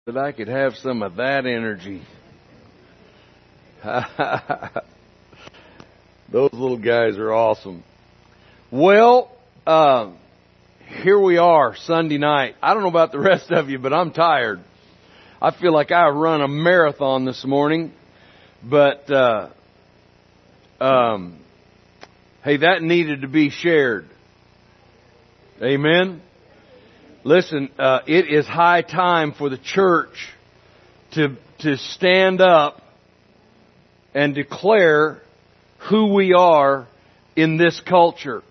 that I could have some of that energy. Those little guys are awesome. Well, here we are, Sunday night. I don't know about the rest of you, but I'm tired. I feel like I run a marathon this morning. But, hey, that needed to be shared. Amen? Listen, it is high time for the church to stand up and declare who we are in this culture.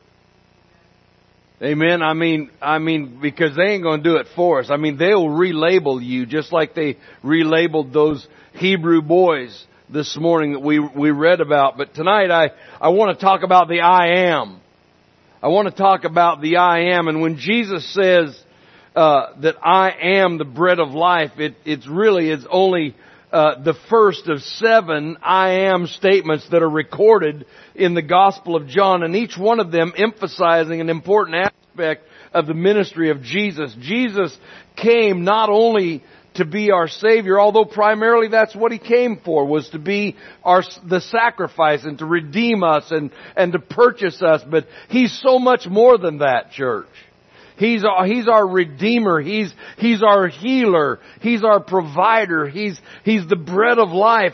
Amen. I mean, because they ain't going to do it for us. I mean, they'll relabel you just like they relabeled those Hebrew boys this morning that we read about. But tonight I want to talk about the I am. I want to talk about the I am. And when Jesus says that I am the bread of life, it's really is only the first of 7 I am statements that are recorded in the Gospel of John, and each one of them emphasizing an important aspect of the ministry of Jesus. Jesus came not only to be our Savior, although primarily that's what He came for, was to be the sacrifice and to redeem us and to purchase us. But He's so much more than that, church. He's our Redeemer. He's our healer. He's our provider. He's the bread of life.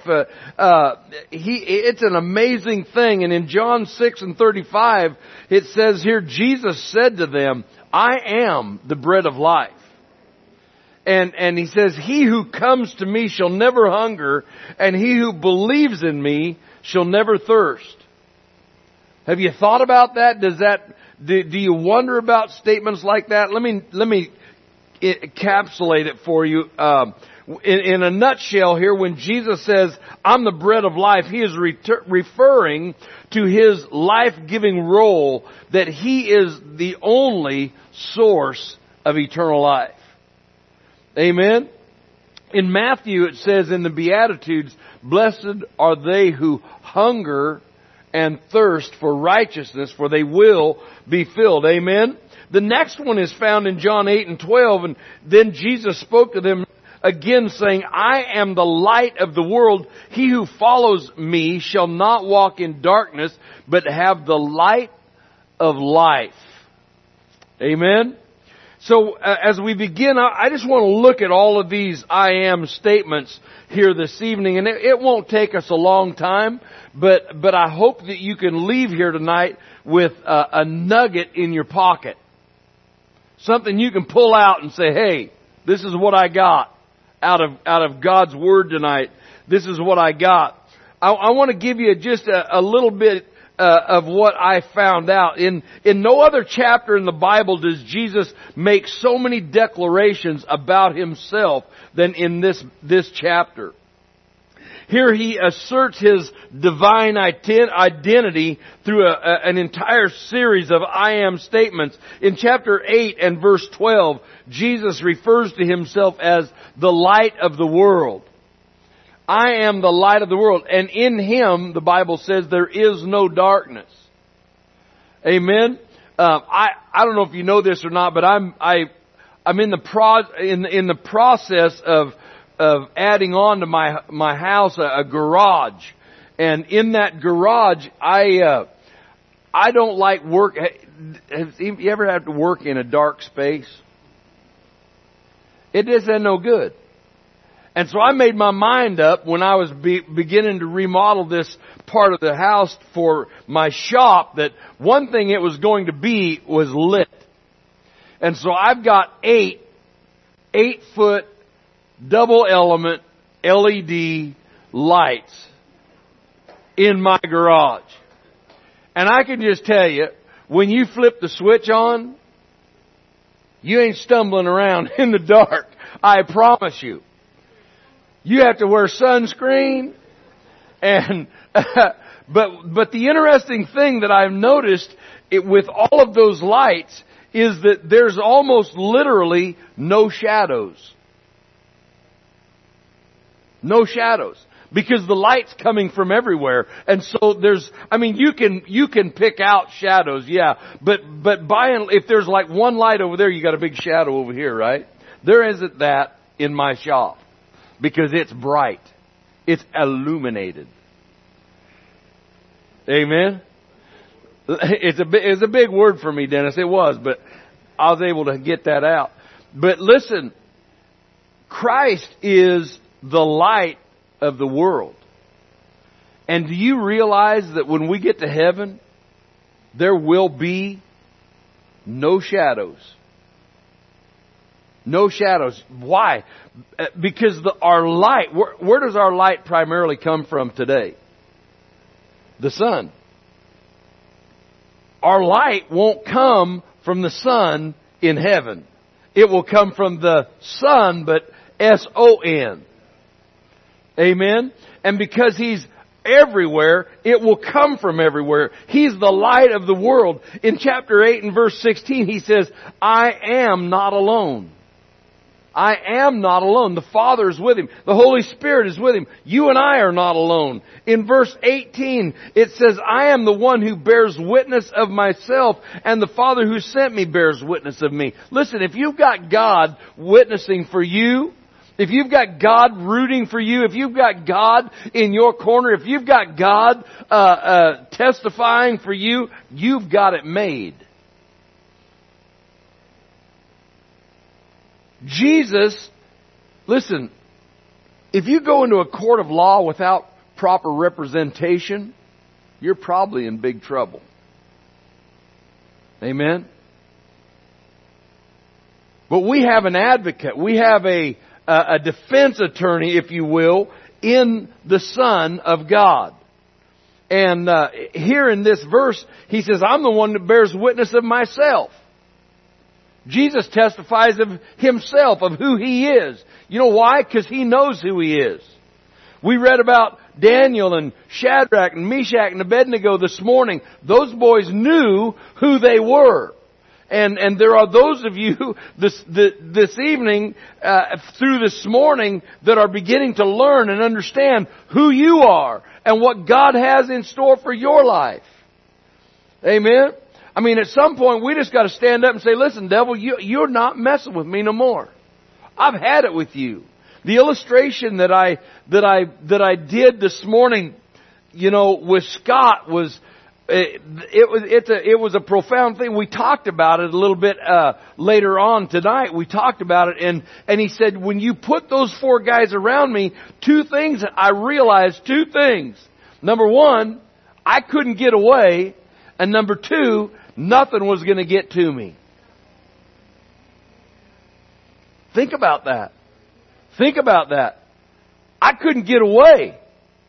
It's an amazing thing. And in John 6:35, it says here, Jesus said to them, I am the bread of life. And He says, he who comes to me shall never hunger, and he who believes in me shall never thirst. Have you thought about that? Do you wonder about statements like that? Let me encapsulate it for you. In a nutshell here, when Jesus says, I'm the bread of life, He is referring to His life-giving role, that He is the only source of eternal life. Amen? In Matthew it says in the Beatitudes, blessed are they who hunger and thirst for righteousness, for they will be filled. Amen? The next one is found in John 8:12, and then Jesus spoke to them again saying, I am the light of the world. He who follows me shall not walk in darkness, but have the light of life. Amen? So as we begin, I just want to look at all of these I am statements here this evening, and it won't take us a long time, but I hope that you can leave here tonight with a nugget in your pocket. Something you can pull out and say, hey, this is what I got out of God's Word tonight. This is what I got. I want to give you just a little bit of what I found out. In no other chapter in the Bible does Jesus make so many declarations about Himself than in this chapter. Here He asserts His divine identity through an entire series of I am statements. In chapter 8 and verse 12, Jesus refers to Himself as the light of the world. I am the light of the world, and in Him, the Bible says, there is no darkness. Amen. I don't know if you know this or not, but I'm in the process of adding on to my house a garage, and in that garage, I don't like work. Have you ever had to work in a dark space? It just ain't no good. And so I made my mind up when I was beginning to remodel this part of the house for my shop that one thing it was going to be was lit. And so I've got 8-foot double element LED lights in my garage. And I can just tell you, when you flip the switch on, you ain't stumbling around in the dark. I promise you. You have to wear sunscreen, and but the interesting thing that I've noticed with all of those lights is that there's almost literally no shadows. No shadows. Because the light's coming from everywhere. And so you can pick out shadows, yeah. But if there's like one light over there, you got a big shadow over here, right? There isn't that in my shop because it's bright. It's illuminated. Amen? It's a big word for me, Dennis. It was, but I was able to get that out. But listen, Christ is the light of the world. And do you realize that when we get to heaven, there will be no shadows? No shadows. Why? Because our light, where does our light primarily come from today? The sun. Our light won't come from the sun in heaven. It will come from the sun, but S-O-N. Amen? And because He's everywhere, it will come from everywhere. He's the light of the world. In chapter 8 and verse 16, He says, I am not alone. I am not alone. The Father is with Him. The Holy Spirit is with Him. You and I are not alone. In verse 18, it says, I am the one who bears witness of myself, and the Father who sent me bears witness of me. Listen, if you've got God witnessing for you, if you've got God rooting for you, if you've got God in your corner, if you've got God testifying for you, you've got it made. Jesus, listen, if you go into a court of law without proper representation, you're probably in big trouble. Amen? But we have an advocate. We have a defense attorney, if you will, in the Son of God. And here in this verse, He says, I'm the one that bears witness of myself. Jesus testifies of Himself, of who He is. You know why? Because He knows who He is. We read about Daniel and Shadrach and Meshach and Abednego this morning. Those boys knew who they were. And there are those of you this evening, through this morning, that are beginning to learn and understand who you are and what God has in store for your life. Amen? I mean, at some point, we just got to stand up and say, listen, devil, you're not messing with me no more. I've had it with you. The illustration that I did this morning, you know, with Scott was, it was a profound thing. We talked about it a little bit, later on tonight. We talked about it and he said, when you put those four guys around me, I realized two things. Number one, I couldn't get away. And number two, nothing was going to get to me. Think about that. Think about that. I couldn't get away.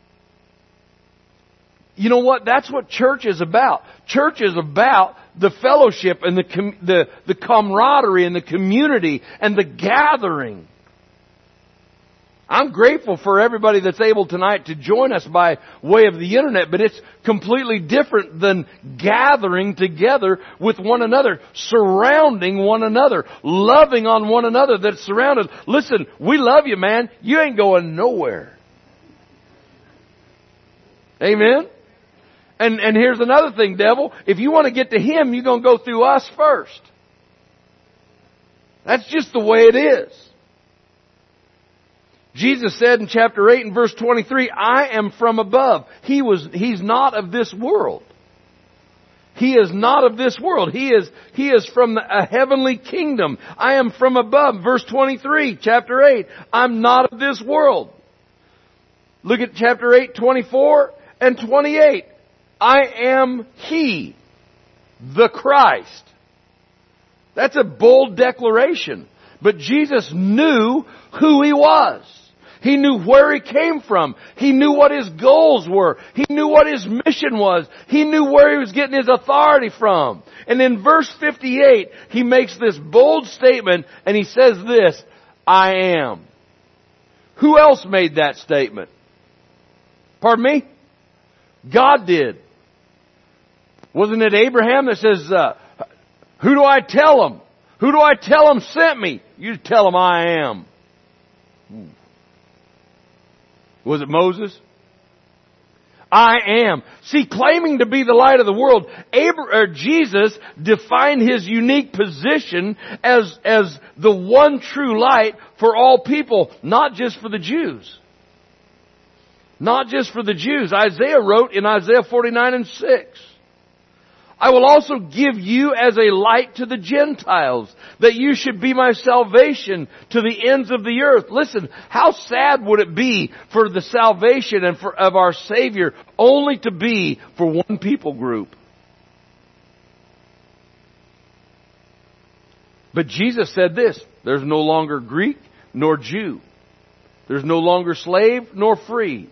You know what? That's what church is about. Church is about the fellowship and the camaraderie and the community and the gathering. I'm grateful for everybody that's able tonight to join us by way of the internet, but it's completely different than gathering together with one another, surrounding one another, loving on one another that's surrounded. Listen, we love you, man. You ain't going nowhere. Amen? And here's another thing, devil. If you want to get to Him, you're going to go through us first. That's just the way it is. Jesus said in chapter 8 and verse 23, I am from above. He's not of this world. He is not of this world. He is from a heavenly kingdom. I am from above. Verse 23, chapter 8. I'm not of this world. Look at chapter 8, 24 and 28. I am He, the Christ. That's a bold declaration. But Jesus knew who He was. He knew where He came from. He knew what His goals were. He knew what His mission was. He knew where He was getting His authority from. And in verse 58, He makes this bold statement and He says this, I am. Who else made that statement? Pardon me? God did. Wasn't it Abraham that says, who do I tell him? Who do I tell him sent me? You tell him I am. Was it Moses? I am. See, claiming to be the light of the world, Jesus defined His unique position as the one true light for all people, not just for the Jews. Not just for the Jews. Isaiah wrote in Isaiah 49:6, I will also give you as a light to the Gentiles, that you should be my salvation to the ends of the earth. Listen, how sad would it be for the salvation of our Savior only to be for one people group? But Jesus said this, there's no longer Greek nor Jew. There's no longer slave nor free.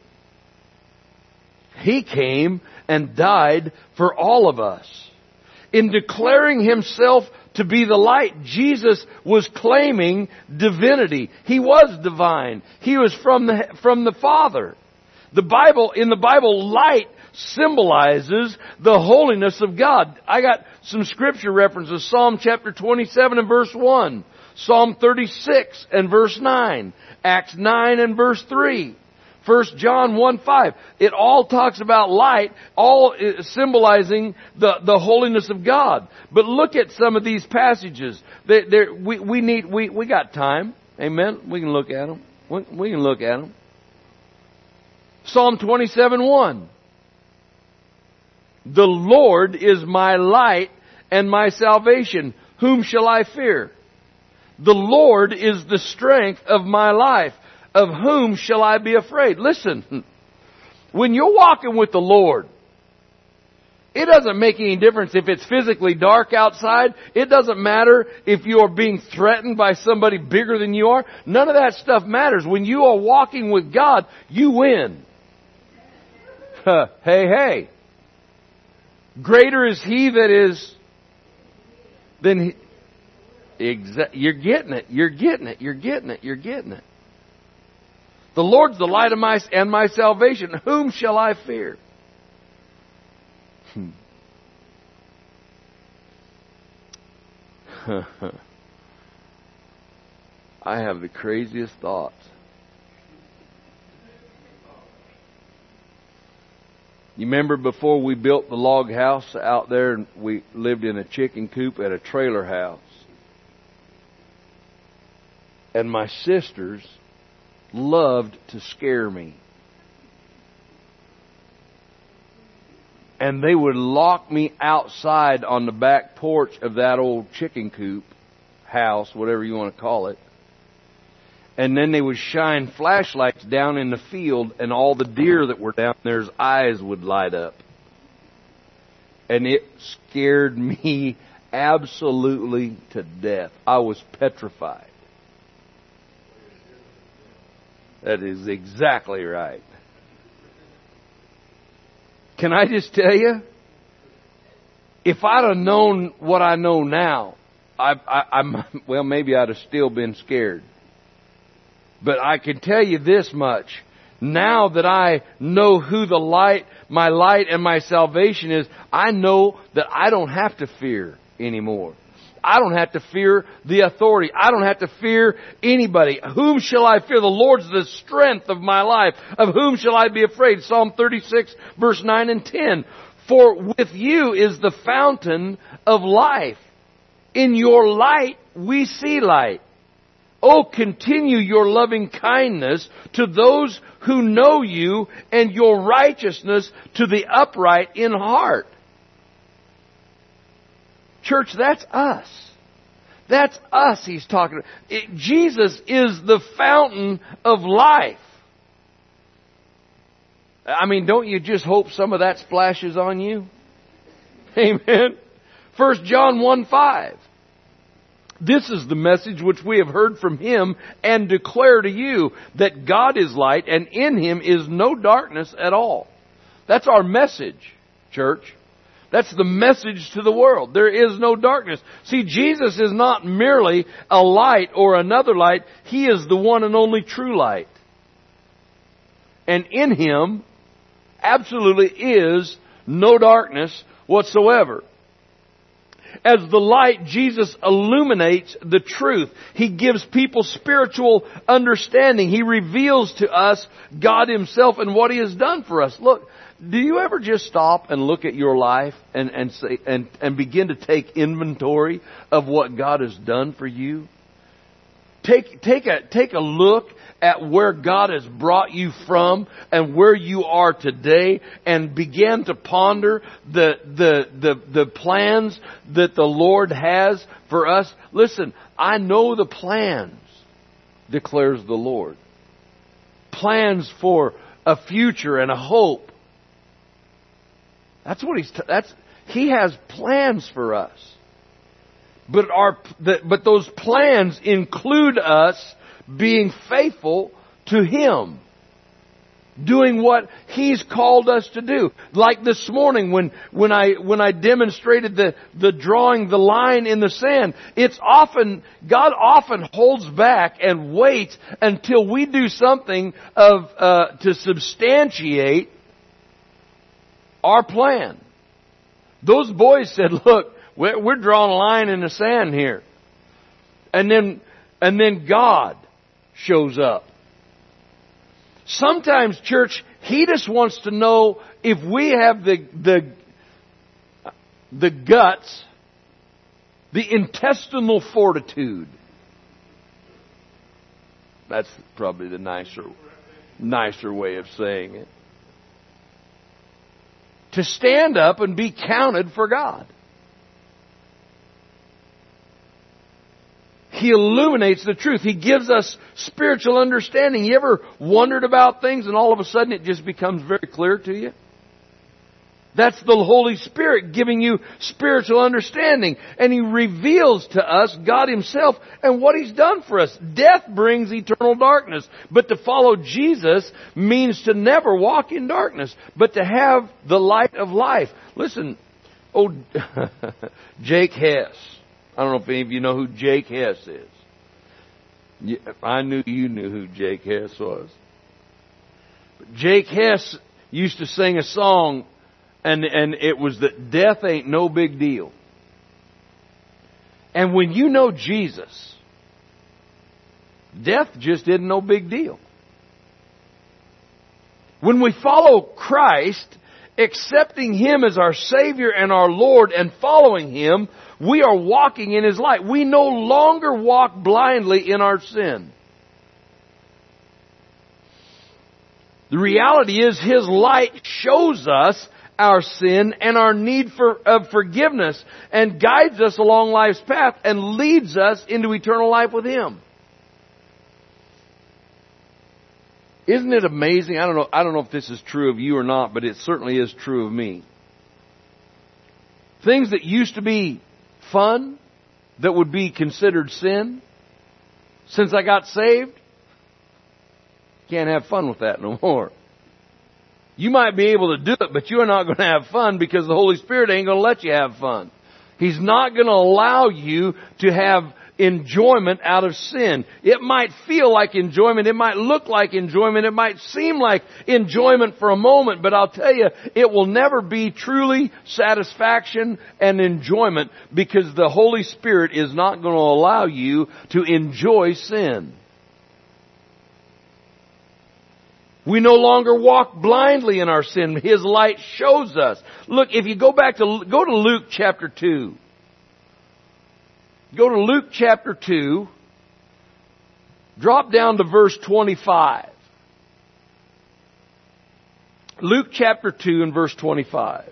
He came and died for all of us. In declaring Himself to be the light, Jesus was claiming divinity. He was divine. He was from the Father. In the Bible, light symbolizes the holiness of God. I got some scripture references. Psalm chapter 27 and verse 1. Psalm 36 and verse 9. Acts 9 and verse 3. 1 John 1:5. It all talks about light, all symbolizing the holiness of God. But look at some of these passages. We got time. Amen. We can look at them. We can look at them. Psalm 27:1. The Lord is my light and my salvation. Whom shall I fear? The Lord is the strength of my life. Of whom shall I be afraid? Listen, when you're walking with the Lord, it doesn't make any difference if it's physically dark outside. It doesn't matter if you are being threatened by somebody bigger than you are. None of that stuff matters. When you are walking with God, you win. Hey. Greater is He that is than He. You're getting it. You're getting it. You're getting it. You're getting it. The Lord's the light of my salvation. Whom shall I fear? I have the craziest thoughts. You remember before we built the log house out there, and we lived in a chicken coop at a trailer house. And my sisters loved to scare me. And they would lock me outside on the back porch of that old chicken coop house, whatever you want to call it. And then they would shine flashlights down in the field, and all the deer that were down there's eyes would light up. And it scared me absolutely to death. I was petrified. That is exactly right. Can I just tell you? If I'd have known what I know now, maybe I'd have still been scared. But I can tell you this much. Now that I know who my light and my salvation is, I know that I don't have to fear anymore. I don't have to fear the authority. I don't have to fear anybody. Whom shall I fear? The Lord's the strength of my life. Of whom shall I be afraid? Psalm 36 verse 9 and 10. For with you is the fountain of life. In your light we see light. Oh, continue your loving kindness to those who know you, and your righteousness to the upright in heart. Church, that's us. That's us He's talking about. Jesus is the fountain of life. I mean, don't you just hope some of that splashes on you? Amen. 1 John 1:5. This is the message which we have heard from Him and declare to you, that God is light and in Him is no darkness at all. That's our message, church. That's the message to the world. There is no darkness. See, Jesus is not merely a light or another light. He is the one and only true light. And in Him absolutely is no darkness whatsoever. As the light, Jesus illuminates the truth. He gives people spiritual understanding. He reveals to us God Himself and what He has done for us. Look, do you ever just stop and look at your life and say and begin to take inventory of what God has done for you? Take a look at where God has brought you from and where you are today, and begin to ponder the plans that the Lord has for us. Listen, I know the plans, declares the Lord. Plans for a future and a hope. That's what He has plans for us. But those plans include us being faithful to Him, doing what He's called us to do. Like this morning when I demonstrated the drawing the line in the sand, God often holds back and waits until we do something to substantiate our plan. Those boys said, "Look, we're drawing a line in the sand here." And then God shows up. Sometimes, church, He just wants to know if we have the guts, the intestinal fortitude. That's probably the nicer way of saying it. To stand up and be counted for God. He illuminates the truth. He gives us spiritual understanding. You ever wondered about things and all of a sudden it just becomes very clear to you? That's the Holy Spirit giving you spiritual understanding. And He reveals to us God Himself and what He's done for us. Death brings eternal darkness. But to follow Jesus means to never walk in darkness, but to have the light of life. Listen, Jake Hess. I don't know if any of you know who Jake Hess is. I knew you knew who Jake Hess was. But Jake Hess used to sing a song, and it was that death ain't no big deal. And when you know Jesus, death just isn't no big deal. When we follow Christ, accepting Him as our Savior and our Lord and following Him, we are walking in His light. We no longer walk blindly in our sin. The reality is His light shows us our sin and our need of forgiveness and guides us along life's path and leads us into eternal life with Him. Isn't it amazing? I don't know if this is true of you or not, but it certainly is true of me. Things that used to be fun, that would be considered sin, since I got saved, can't have fun with that no more. You might be able to do it, but you're not going to have fun because the Holy Spirit ain't going to let you have fun. He's not going to allow you to have enjoyment out of sin. It might feel like enjoyment. It might look like enjoyment. It might seem like enjoyment for a moment. But I'll tell you, it will never be truly satisfaction and enjoyment because the Holy Spirit is not going to allow you to enjoy sin. We no longer walk blindly in our sin. His light shows us. Look, if you go to Luke chapter 2. Go to Luke chapter 2. Drop down to verse 25. Luke chapter 2 and verse 25.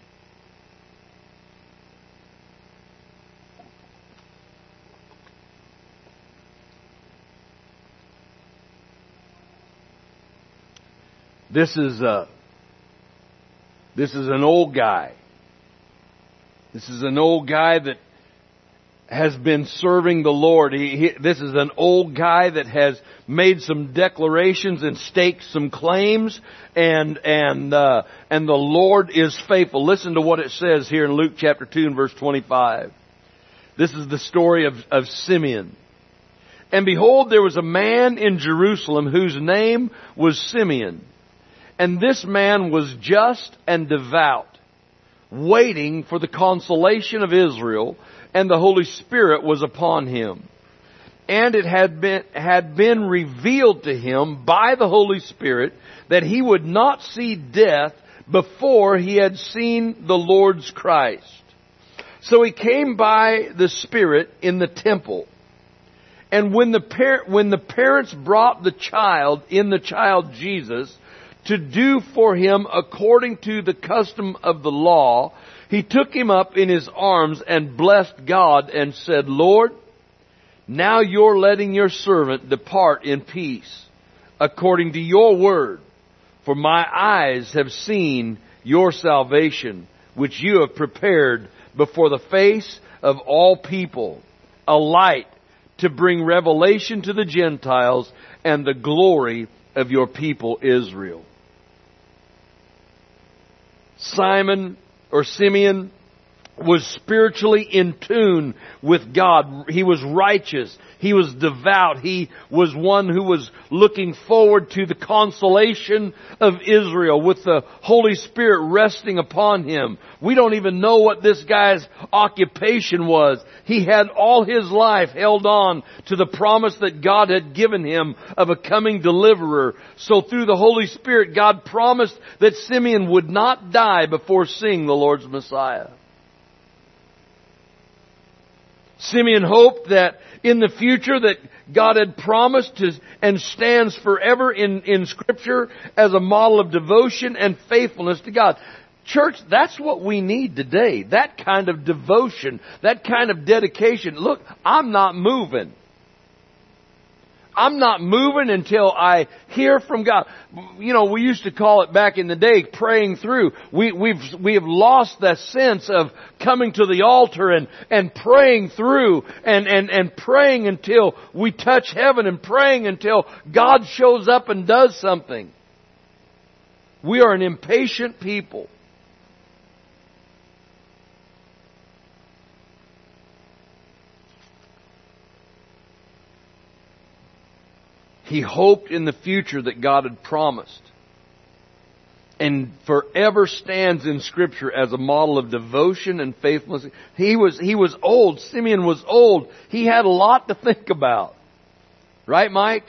This is an old guy. This is an old guy that has been serving the Lord. This is an old guy that has made some declarations and staked some claims, and the Lord is faithful. Listen to what it says here in Luke chapter 2 and verse 25. This is the story of Simeon. And behold, there was a man in Jerusalem whose name was Simeon. And this man was just and devout, waiting for the consolation of Israel, and the Holy Spirit was upon him. And it had been revealed to him by the Holy Spirit that he would not see death before he had seen the Lord's Christ. So he came by the Spirit in the temple. And when the parents brought the child Jesus to do for him according to the custom of the law, he took him up in his arms and blessed God and said, Lord, now you're letting your servant depart in peace, according to your word. For my eyes have seen your salvation, which you have prepared before the face of all people, a light to bring revelation to the Gentiles and the glory of your people Israel. Simeon was spiritually in tune with God. He was righteous. He was devout. He was one who was looking forward to the consolation of Israel with the Holy Spirit resting upon him. We don't even know what this guy's occupation was. He had all his life held on to the promise that God had given him of a coming deliverer. So through the Holy Spirit, God promised that Simeon would not die before seeing the Lord's Messiah. Simeon hoped that in the future that God had promised to, and stands forever in Scripture as a model of devotion and faithfulness to God. Church, that's what we need today. That kind of devotion, that kind of dedication. Look, I'm not moving. I'm not moving until I hear from God. You know, we used to call it back in the day praying through. We have lost that sense of coming to the altar and praying through and praying until we touch heaven and praying until God shows up and does something. We are an impatient people. He hoped in the future that God had promised, and forever stands in Scripture as a model of devotion and faithfulness. He was old. Simeon was old. He had a lot to think about. Right, Mike?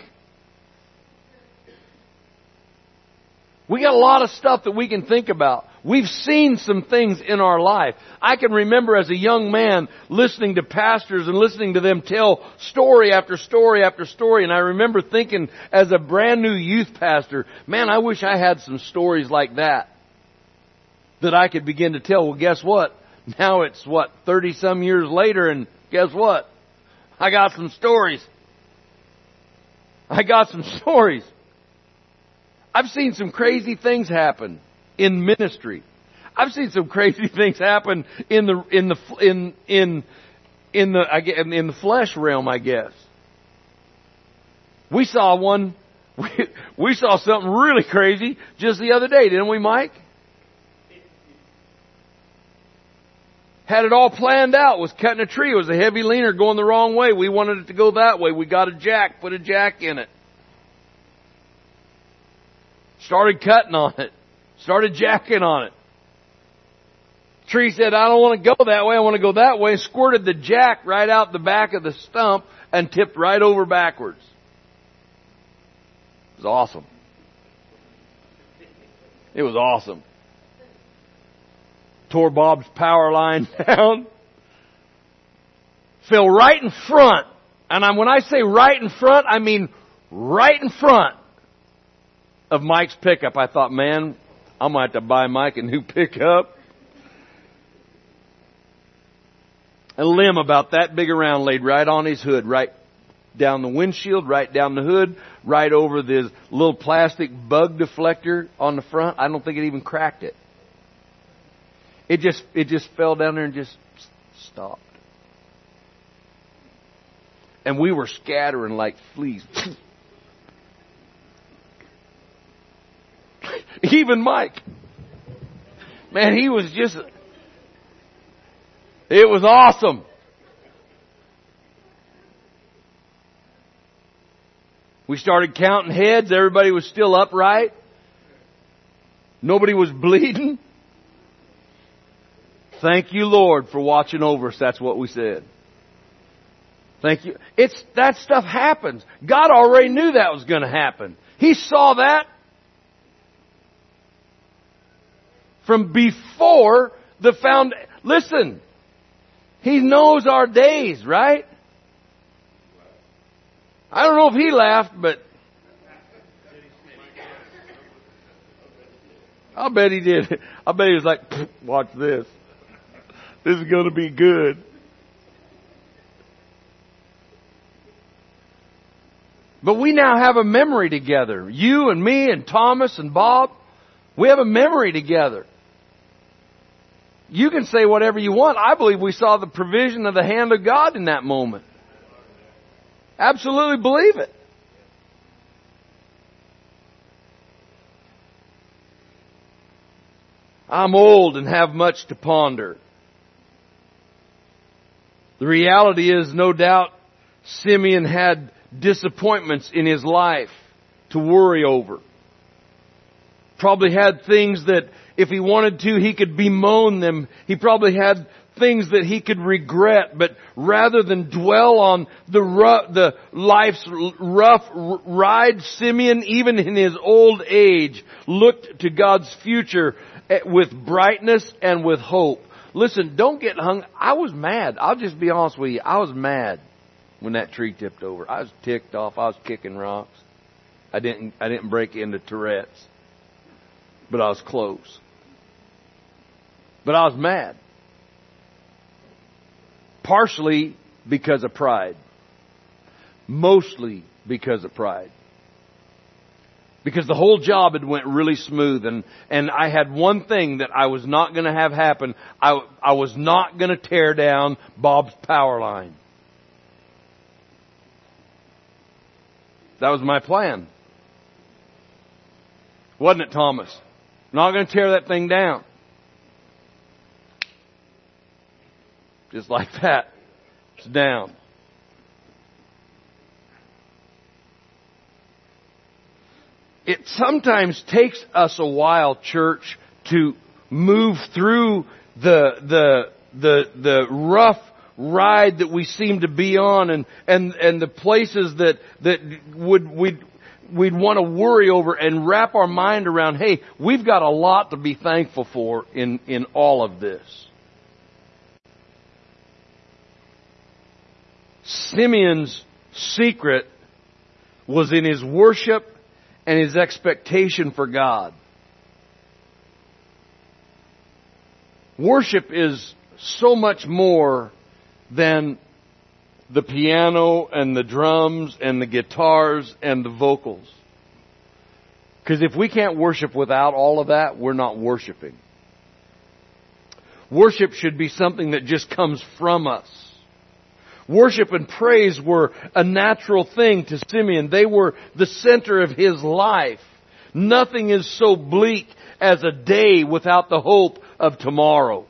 We got a lot of stuff that we can think about. We've seen some things in our life. I can remember as a young man listening to pastors and listening to them tell story after story after story. And I remember thinking as a brand new youth pastor, man, I wish I had some stories like that I could begin to tell. Well, guess what? Now it's 30 some years later, and guess what? I got some stories. I've seen some crazy things happen in ministry. I've seen some crazy things happen in the flesh realm, I guess. We saw something really crazy just the other day, didn't we, Mike? Had it all planned out. Was cutting a tree. It was a heavy leaner going the wrong way. We wanted it to go that way. We got a jack, put a jack in it. Started cutting on it. Started jacking on it. Tree said, I don't want to go that way, I want to go that way. Squirted the jack right out the back of the stump and tipped right over backwards. It was awesome. It was awesome. Tore Bob's power line down. Fell right in front. And when I say right in front, I mean right in front of Mike's pickup. I thought, man, I'm going to have to buy Mike a new pickup. A limb about that big around laid right on his hood, right down the windshield, right down the hood, right over this little plastic bug deflector on the front. I don't think it even cracked it. It just fell down there and just stopped. And we were scattering like fleas. Even Mike. Man, he was just... It was awesome. We started counting heads. Everybody was still upright. Nobody was bleeding. Thank you, Lord, for watching over us. That's what we said. Thank you. That stuff happens. God already knew that was going to happen. He saw that from before the Listen, He knows our days, right? I don't know if He laughed, but I'll bet He did. I bet He was like, watch this. This is going to be good. But we now have a memory together. You and me and Thomas and Bob. We have a memory together. You can say whatever you want. I believe we saw the provision of the hand of God in that moment. Absolutely believe it. I'm old and have much to ponder. The reality is, no doubt, Simeon had disappointments in his life to worry over. Probably had things that if he wanted to, he could bemoan them. He probably had things that he could regret, but rather than dwell on the life's rough ride, Simeon, even in his old age, looked to God's future with brightness and with hope. Listen, don't get hung. I was mad. I'll just be honest with you. I was mad when that tree tipped over. I was ticked off. I was kicking rocks. I didn't break into Tourette's, but I was close. But I was mad. Partially because of pride. Mostly because of pride. Because the whole job had went really smooth, and I had one thing that I was not going to have happen. I was not going to tear down Bob's power line. That was my plan. Wasn't it, Thomas? Not going to tear that thing down. Just like that. It's down. It sometimes takes us a while, church, to move through the rough ride that we seem to be on, and the places that we'd want to worry over and wrap our mind around. Hey, we've got a lot to be thankful for in all of this. Simeon's secret was in his worship and his expectation for God. Worship is so much more than the piano and the drums and the guitars and the vocals. Because if we can't worship without all of that, we're not worshiping. Worship should be something that just comes from us. Worship and praise were a natural thing to Simeon. They were the center of his life. Nothing is so bleak as a day without the hope of tomorrow.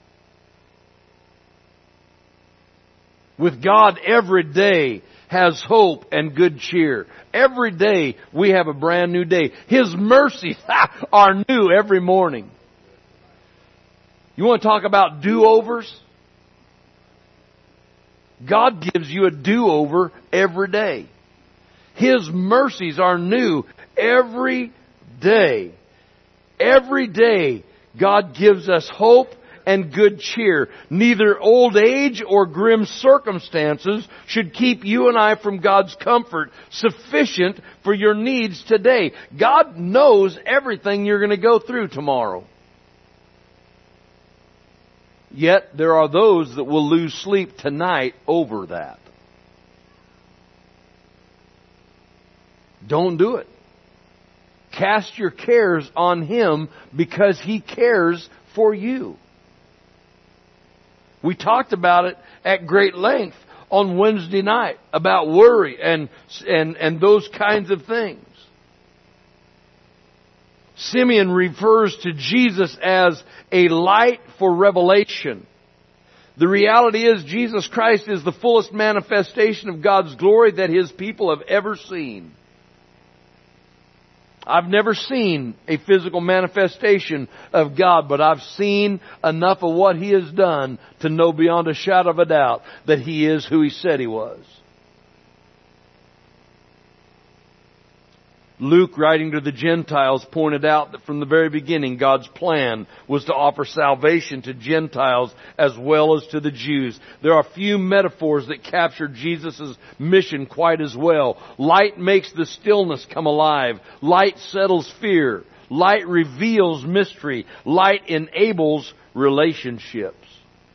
With God, every day has hope and good cheer. Every day we have a brand new day. His mercies are new every morning. You want to talk about do-overs? God gives you a do-over every day. His mercies are new every day. Every day God gives us hope and good cheer. Neither old age or grim circumstances should keep you and I from God's comfort sufficient for your needs today. God knows everything you're going to go through tomorrow. Yet there are those that will lose sleep tonight over that. Don't do it. Cast your cares on Him because He cares for you. We talked about it at great length on Wednesday night about worry and those kinds of things. Simeon refers to Jesus as a light for revelation. The reality is Jesus Christ is the fullest manifestation of God's glory that His people have ever seen. I've never seen a physical manifestation of God, but I've seen enough of what He has done to know beyond a shadow of a doubt that He is who He said He was. Luke, writing to the Gentiles, pointed out that from the very beginning, God's plan was to offer salvation to Gentiles as well as to the Jews. There are few metaphors that capture Jesus' mission quite as well. Light makes the stillness come alive. Light settles fear. Light reveals mystery. Light enables relationships.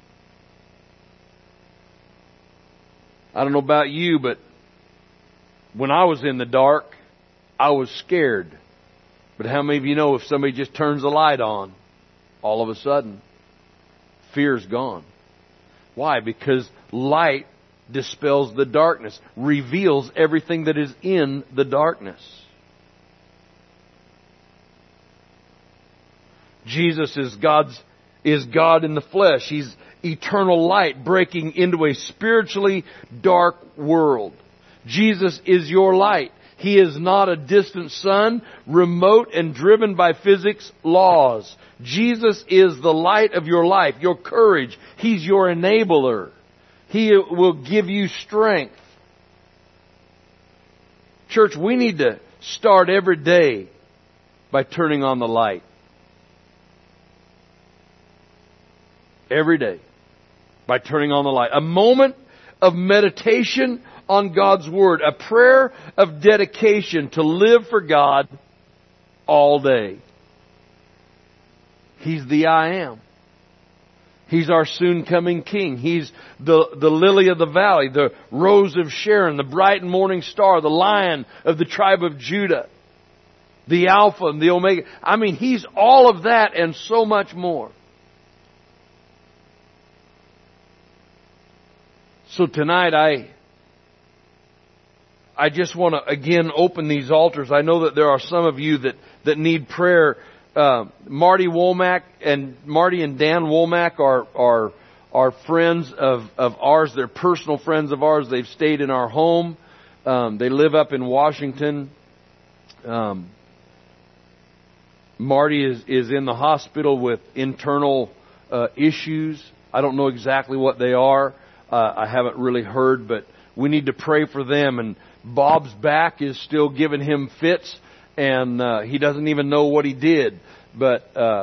I don't know about you, but when I was in the dark, I was scared. But how many of you know if somebody just turns the light on, all of a sudden, fear's gone? Why? Because light dispels the darkness, reveals everything that is in the darkness. Jesus is God in the flesh. He's eternal light breaking into a spiritually dark world. Jesus is your light. He is not a distant sun, remote and driven by physics laws. Jesus is the light of your life, your courage. He's your enabler. He will give you strength. Church, we need to start every day by turning on the light. Every day. By turning on the light. A moment of meditation on God's Word. A prayer of dedication to live for God all day. He's the I Am. He's our soon coming King. He's the lily of the valley, the rose of Sharon, the bright and morning star, the Lion of the tribe of Judah, the Alpha and the Omega. I mean, He's all of that and so much more. So tonight I just want to again open these altars. I know that there are some of you that need prayer. Marty and Dan Womack are friends of ours. They're personal friends of ours. They've stayed in our home. They live up in Washington. Marty is in the hospital with internal issues. I don't know exactly what they are. I haven't really heard, but we need to pray for them. And Bob's back is still giving him fits, and he doesn't even know what he did. But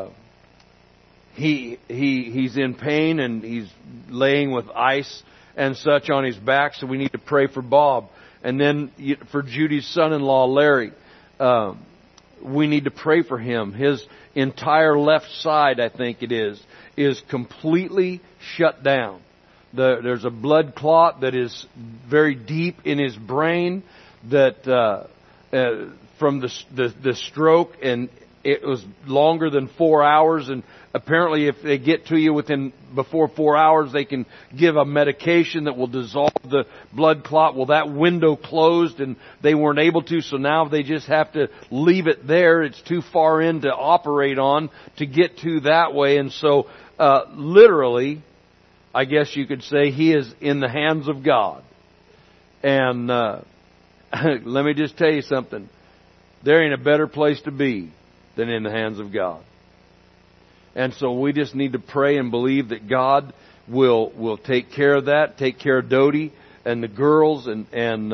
he's in pain, and he's laying with ice and such on his back. So we need to pray for Bob, and then for Judy's son-in-law Larry. We need to pray for him. His entire left side, I think it is completely shut down. There's a blood clot that is very deep in his brain that from the stroke, and it was longer than 4 hours. And apparently, if they get to you before 4 hours, they can give a medication that will dissolve the blood clot. Well, that window closed, and they weren't able to. So now they just have to leave it there. It's too far in to operate on to get to that way, and so literally, I guess you could say he is in the hands of God. And let me just tell you something. There ain't a better place to be than in the hands of God. And so we just need to pray and believe that God will take care of that, take care of Dodie and the girls, and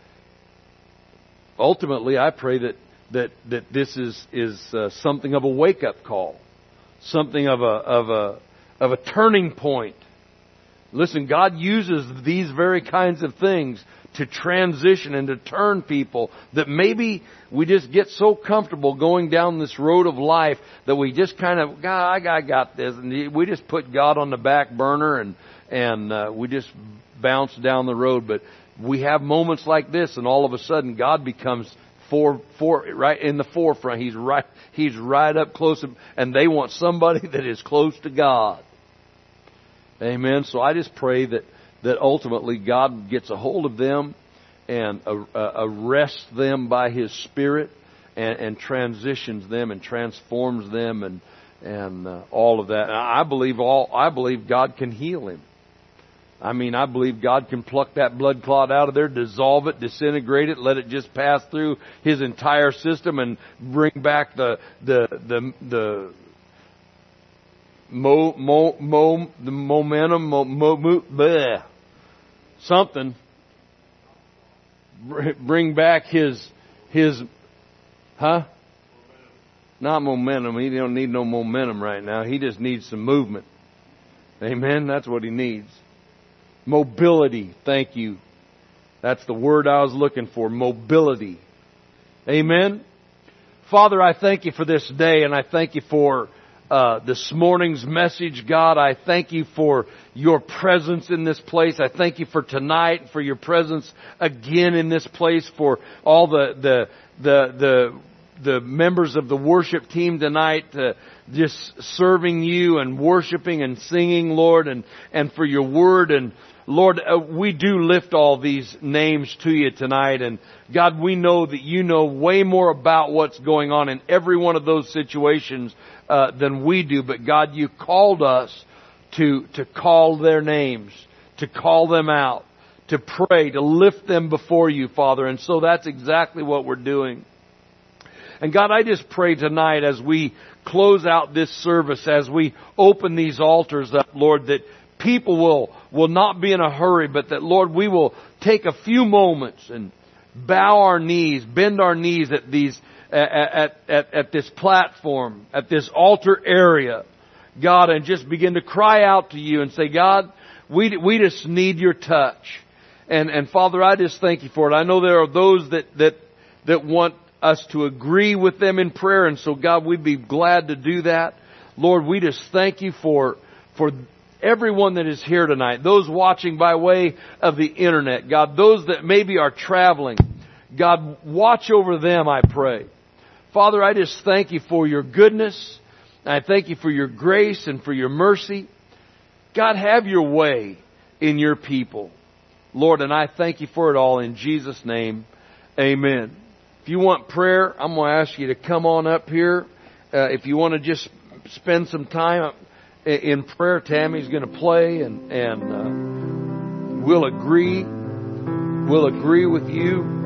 ultimately I pray that this is something of a wake-up call, something of a turning point. Listen, God uses these very kinds of things to transition and to turn people that maybe we just get so comfortable going down this road of life that we just kind of, God, I got this. And we just put God on the back burner and we just bounce down the road. But we have moments like this, and all of a sudden God becomes right in the forefront. He's right up close, and they want somebody that is close to God. Amen. So I just pray that ultimately God gets a hold of them and arrests them by His Spirit and transitions them and transforms them and all of that. And I believe God can heal him. I mean, I believe God can pluck that blood clot out of there, dissolve it, disintegrate it, let it just pass through His entire system and bring back the momentum, something. Bring back his, Not momentum. He don't need no momentum right now. He just needs some movement. Amen. That's what he needs. Mobility. Thank you. That's the word I was looking for. Mobility. Amen. Father, I thank you for this day, and I thank you for this morning's message, God. I thank you for your presence in this place. I thank you for tonight, for your presence again in this place, for all the members of the worship team tonight, just serving you and worshiping and singing, Lord, and for your word. And Lord, we do lift all these names to you tonight. And God, we know that you know way more about what's going on in every one of those situations than we do. But God, you called us to call their names, to call them out, to pray, to lift them before you, Father. And so that's exactly what we're doing. And God, I just pray tonight as we close out this service, as we open these altars up, Lord, that people will not be in a hurry, but that, Lord, we will take a few moments and bow our knees, bend our knees at these, at this platform, at this altar area, God, and just begin to cry out to you and say, God, we just need your touch. And Father, I just thank you for it. I know there are those that want us to agree with them in prayer, and so God, we'd be glad to do that. Lord, we just thank you for everyone that is here tonight, those watching by way of the internet, God, those that maybe are traveling, God, watch over them, I pray. Father, I just thank you for your goodness. I thank you for your grace and for your mercy. God, have your way in your people. Lord, and I thank you for it all in Jesus' name. Amen. If you want prayer, I'm going to ask you to come on up here. If you want to just spend some time in prayer, Tammy's going to play, and we'll agree with you.